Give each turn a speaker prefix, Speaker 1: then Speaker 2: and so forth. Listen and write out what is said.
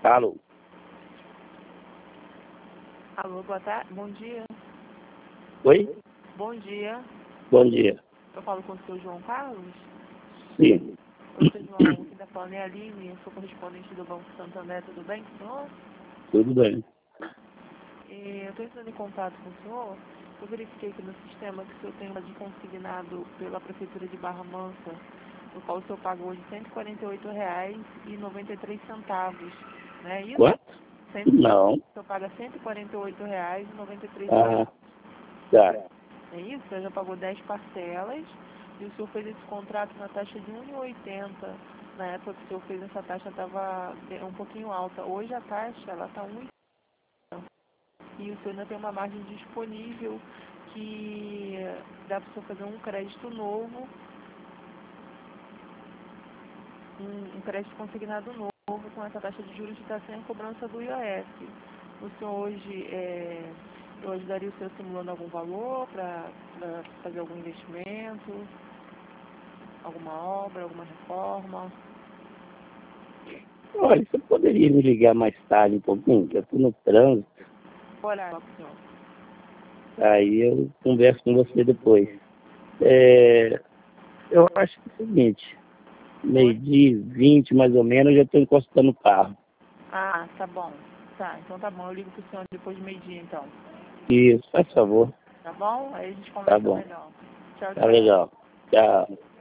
Speaker 1: Alô?
Speaker 2: Alô, boa tarde. Bom dia.
Speaker 1: Oi?
Speaker 2: Bom dia.
Speaker 1: Bom dia.
Speaker 2: Eu falo com o seu João Carlos.
Speaker 1: Sim.
Speaker 2: Oi, seu João. Quem está falando é a Aline. Eu sou correspondente do Banco Santander. Tudo bem com o senhor?
Speaker 1: Tudo bem.
Speaker 2: Eu estou entrando em contato com o senhor. Eu verifiquei aqui no sistema que o senhor tem uma de consignado pela Prefeitura de Barra Mansa, no qual o senhor pagou de R$ 148,93. Não é isso?
Speaker 1: Quanto? Não.
Speaker 2: O senhor paga R$ 148,93.
Speaker 1: Ah, tá.
Speaker 2: É isso? O senhor já pagou 10 parcelas e o senhor fez esse contrato na taxa de 1,80. Na época que o senhor fez essa taxa estava um pouquinho alta. Hoje a taxa ela está 1,80. E o senhor ainda tem uma margem disponível que dá para o senhor fazer um crédito novo, um crédito consignado novo com essa taxa de juros que está sem a cobrança do IOF. O senhor hoje, eu ajudaria o senhor simulando algum valor para fazer algum investimento, alguma obra, alguma reforma?
Speaker 1: Olha, você poderia me ligar mais tarde um pouquinho, que eu estou no trânsito.
Speaker 2: Horário, senhor.
Speaker 1: Aí eu converso com você depois. Eu acho que é o seguinte, meio-dia e 20 mais ou menos, eu já estou encostando o carro.
Speaker 2: Ah, tá bom. Tá, então tá bom. Eu ligo pro senhor depois de meio-dia, então.
Speaker 1: Isso, faz favor.
Speaker 2: Tá bom? Aí a gente
Speaker 1: Tá
Speaker 2: conversa
Speaker 1: bom.
Speaker 2: melhor. Tchau,
Speaker 1: Tá
Speaker 2: tchau.
Speaker 1: legal. Tchau.